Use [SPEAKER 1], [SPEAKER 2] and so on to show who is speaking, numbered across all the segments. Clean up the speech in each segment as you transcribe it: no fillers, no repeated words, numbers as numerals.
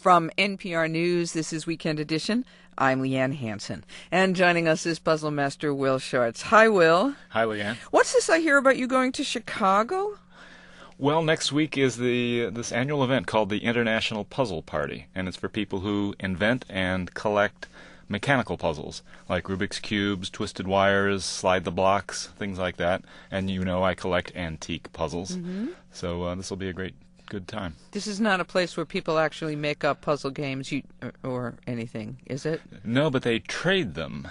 [SPEAKER 1] From NPR News, this is Weekend Edition. I'm Leanne Hansen. And joining us is puzzle master Will Schartz. Hi, Will.
[SPEAKER 2] Hi, Leanne.
[SPEAKER 1] What's this I hear about you going to Chicago?
[SPEAKER 2] Well, next week is this annual event called the International Puzzle Party, and it's for people who invent and collect mechanical puzzles, like Rubik's Cubes, twisted wires, slide the blocks, things like that. And you know I collect antique puzzles, so this will be a good time.
[SPEAKER 1] This is not a place where people actually make up puzzle games or anything, is it?
[SPEAKER 2] No, but they trade them.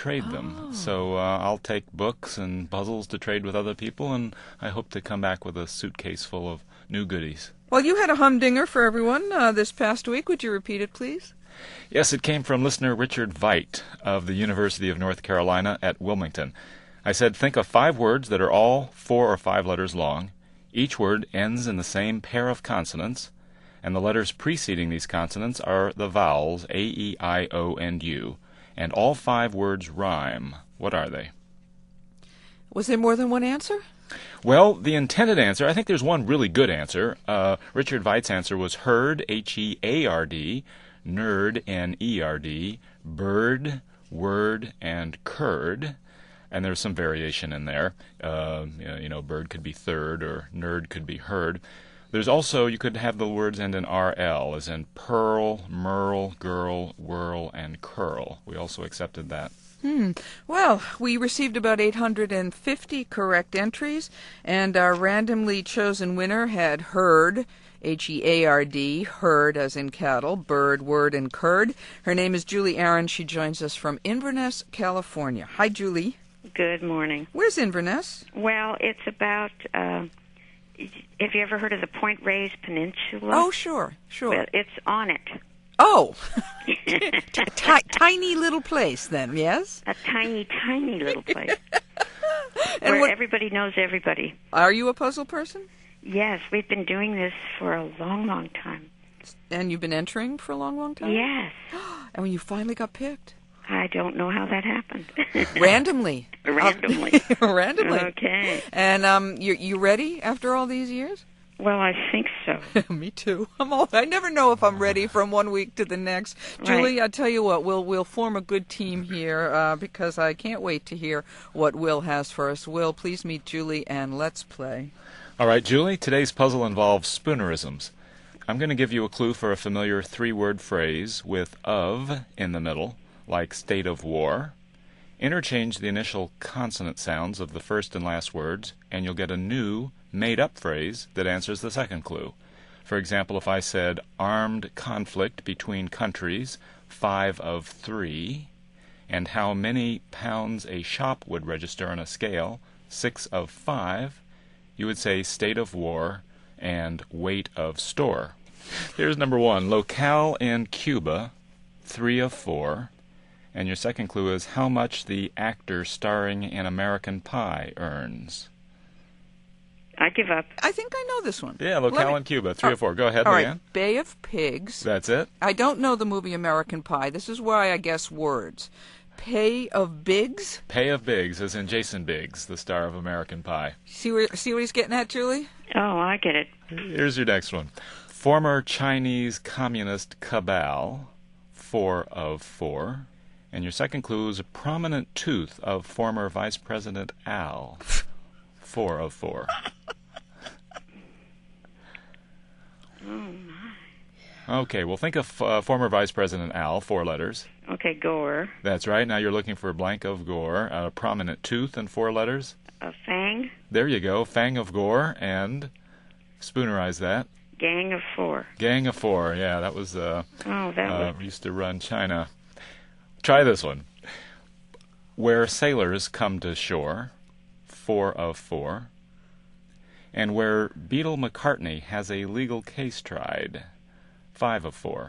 [SPEAKER 2] So I'll take books and puzzles to trade with other people, and I hope to come back with a suitcase full of new goodies.
[SPEAKER 1] Well, you had a humdinger for everyone this past week. Would you repeat it, please?
[SPEAKER 2] Yes, it came from listener Richard Veit of the University of North Carolina at Wilmington. I said, think of 5 words that are all 4 or 5 letters long. Each word ends in the same pair of consonants, and the letters preceding these consonants are the vowels A, E, I, O, and U, and all 5 words rhyme. What are they?
[SPEAKER 1] Was there more than one answer?
[SPEAKER 2] Well, the intended answer, I think there's one really good answer. Richard Veit's answer was herd, H-E-A-R-D, nerd, N-E-R-D, bird, word, and curd. And there's some variation in there. Bird could be third, or nerd could be herd. There's also, you could have the words end in RL, as in pearl, merle, girl, whirl, and curl. We also accepted that.
[SPEAKER 1] Well, we received about 850 correct entries, and our randomly chosen winner had herd, H-E-A-R-D, herd as in cattle, bird, word, and curd. Her name is Julie Aaron. She joins us from Inverness, California. Hi, Julie.
[SPEAKER 3] Good morning.
[SPEAKER 1] Where's Inverness?
[SPEAKER 3] Well, it's about, have you ever heard of the Point Reyes Peninsula?
[SPEAKER 1] Oh, sure.
[SPEAKER 3] Well, it's on it.
[SPEAKER 1] Oh, tiny little place then, yes?
[SPEAKER 3] A tiny, tiny little place where everybody knows everybody.
[SPEAKER 1] Are you a puzzle person?
[SPEAKER 3] Yes, we've been doing this for a long, long time.
[SPEAKER 1] And you've been entering for a long, long time?
[SPEAKER 3] Yes.
[SPEAKER 1] And when you finally got picked?
[SPEAKER 3] I don't know how that happened.
[SPEAKER 1] Randomly.
[SPEAKER 3] Randomly.
[SPEAKER 1] Randomly.
[SPEAKER 3] Okay.
[SPEAKER 1] And you ready after all these years?
[SPEAKER 3] Well, I think so.
[SPEAKER 1] Me too. I never know if I'm ready from one week to the next.
[SPEAKER 3] Right.
[SPEAKER 1] Julie, I tell you what, we'll form a good team here because I can't wait to hear what Will has for us. Will, please meet Julie and let's play.
[SPEAKER 2] All right, Julie, today's puzzle involves spoonerisms. I'm going to give you a clue for a familiar 3-word phrase with of in the middle, like state of war. Interchange the initial consonant sounds of the first and last words, and you'll get a new, made-up phrase that answers the second clue. For example, if I said, armed conflict between countries, 5 of 3, and how many pounds a shop would register on a scale, 6 of 5, you would say state of war and weight of store. Here's number 1, locale in Cuba, 3 of 4. And your second clue is how much the actor starring in American Pie earns.
[SPEAKER 3] I give up.
[SPEAKER 1] I think I know this one.
[SPEAKER 2] Yeah, locale in Cuba, 3 of 4. Go ahead,
[SPEAKER 1] all
[SPEAKER 2] Leanne.
[SPEAKER 1] Right, Bay of Pigs.
[SPEAKER 2] That's it.
[SPEAKER 1] I don't know the movie American Pie. This is why I guess words. Pay of Biggs?
[SPEAKER 2] Pay of Biggs, as in Jason Biggs, the star of American Pie.
[SPEAKER 1] See what he's getting at, Julie?
[SPEAKER 3] Oh, I get it.
[SPEAKER 2] Here's your next one. Former Chinese Communist cabal, 4 of 4. And your second clue is a prominent tooth of former Vice President Al, 4 of 4.
[SPEAKER 3] Oh, my.
[SPEAKER 2] Okay, well, think of former Vice President Al, 4 letters.
[SPEAKER 3] Okay, Gore.
[SPEAKER 2] That's right. Now you're looking for a blank of Gore, a prominent tooth and 4 letters.
[SPEAKER 3] A Fang.
[SPEAKER 2] There you go, Fang of Gore, and spoonerize that.
[SPEAKER 3] Gang of 4.
[SPEAKER 2] Gang of 4, yeah, that was, used to run China. Try this one. Where sailors come to shore, 4 of 4. And where Beatle McCartney has a legal case tried, 5 of 4.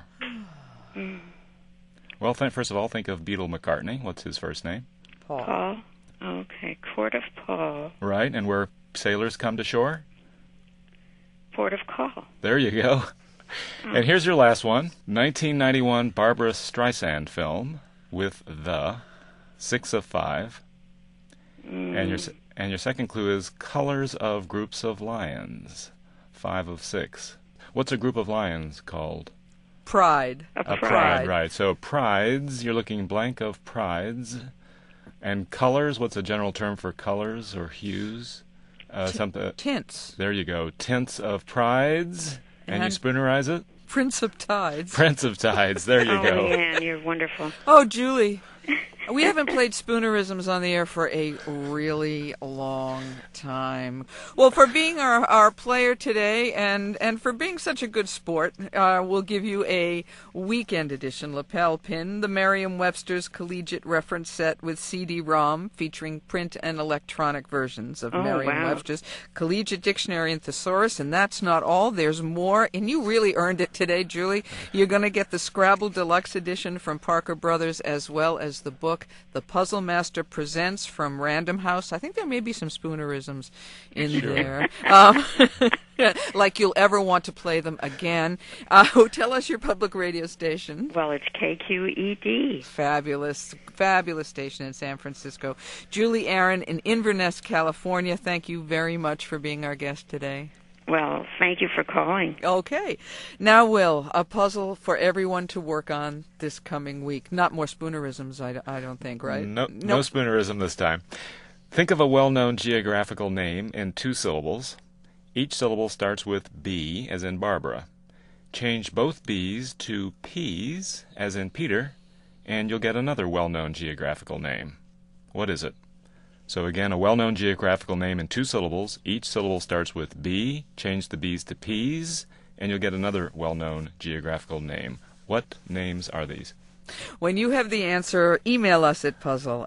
[SPEAKER 2] Well, first of all, think of Beatle McCartney. What's his first name?
[SPEAKER 3] Paul. Okay, Court of Paul.
[SPEAKER 2] Right, and where sailors come to shore?
[SPEAKER 3] Port of Call.
[SPEAKER 2] There you go. And here's your last one. 1991 Barbra Streisand film with the 6 of 5. And your second clue is colors of groups of lions, 5 of 6. What's a group of lions called?
[SPEAKER 1] pride.
[SPEAKER 3] A
[SPEAKER 2] pride, right. So prides, you're looking blank of prides. And colors, what's a general term for colors or hues? Something.
[SPEAKER 1] Tints.
[SPEAKER 2] There you go. Tints of prides. And you spoonerize it?
[SPEAKER 1] Prince of Tides.
[SPEAKER 2] Prince of Tides. There you go.
[SPEAKER 3] Oh, Leanne, you're wonderful.
[SPEAKER 1] Oh, Julie. We haven't played Spoonerisms on the air for a really long time. Well, for being our player today and for being such a good sport, we'll give you a weekend edition lapel pin, the Merriam-Webster's Collegiate Reference Set with CD-ROM featuring print and electronic versions of Merriam-Webster's Collegiate Dictionary and Thesaurus. And that's not all. There's more. And you really earned it today, Julie. You're going to get the Scrabble Deluxe Edition from Parker Brothers as well as the book The Puzzle Master Presents from Random House. I think there may be some Spoonerisms in there. Like you'll ever want to play them again. Tell us your public radio station.
[SPEAKER 3] Well, it's KQED.
[SPEAKER 1] Fabulous, fabulous station in San Francisco. Julie Aaron in Inverness, California, thank you very much for being our guest today.
[SPEAKER 3] Well, thank you for calling.
[SPEAKER 1] Okay. Now, Will, a puzzle for everyone to work on this coming week. Not more Spoonerisms, I don't think, right?
[SPEAKER 2] No Spoonerism this time. Think of a well-known geographical name in 2 syllables. Each syllable starts with B, as in Barbara. Change both B's to P's, as in Peter, and you'll get another well-known geographical name. What is it? So again, a well-known geographical name in 2 syllables. Each syllable starts with B. Change the B's to P's, and you'll get another well-known geographical name. What names are these?
[SPEAKER 1] When you have the answer, email us at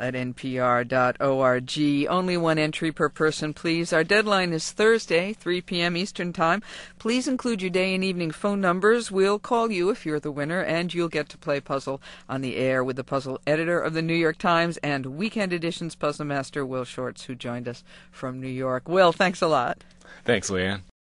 [SPEAKER 1] puzzle@npr.org. Only 1 entry per person, please. Our deadline is Thursday, 3 p.m. Eastern Time. Please include your day and evening phone numbers. We'll call you if you're the winner, and you'll get to play Puzzle on the air with the puzzle editor of the New York Times and Weekend Edition's puzzle master, Will Shortz, who joined us from New York. Will, thanks a lot.
[SPEAKER 2] Thanks, Leanne.